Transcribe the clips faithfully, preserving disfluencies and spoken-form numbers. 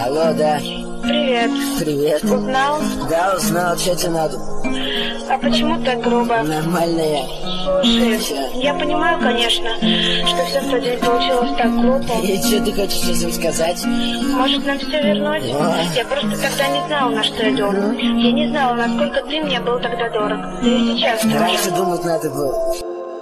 Алло, да. Привет. Привет. Узнал? Да, узнал, что тебе надо? А почему так грубо? Нормально я. Слушай, Чё? я понимаю, конечно, что все в тот день получилось так глупо. И что ты хочешь этим сказать? Может, нам все вернуть? О. Я просто тогда не знала, на что иду. Я не знала, насколько ты мне был тогда дорог. Да и сейчас Раньше тоже. думать надо было.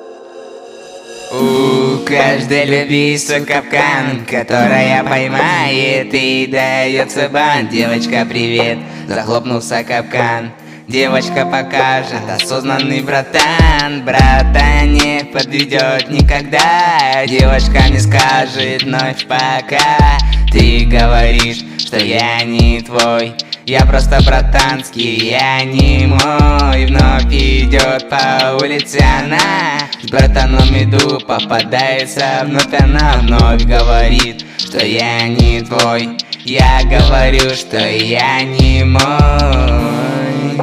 У каждой любви свой капкан, которая поймает и дается бан. Девочка, привет, захлопнулся капкан. Девочка покажет, осознанный братан. Брата не подведет никогда. Девочка не скажет вновь пока. Ты говоришь, что я не твой, я просто братанский, я не мой. Вновь идет по улице она, с братаном иду, попадается вновь она. Вновь говорит, что я не твой, я говорю, что я не мой.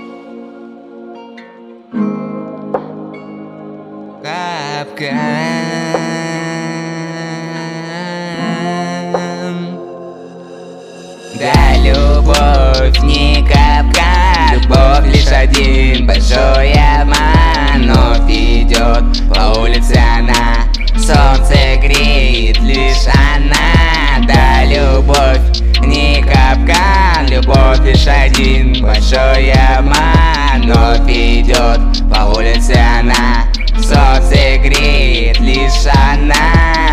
Капкан. Да, любовь не капкан, любовь лишь один большой обман. Вновь идет по улице она, солнце греет лишь она. Да, любовь не капкан, любовь лишь один большой обман. Вновь идет по улице она, солнце греет лишь она.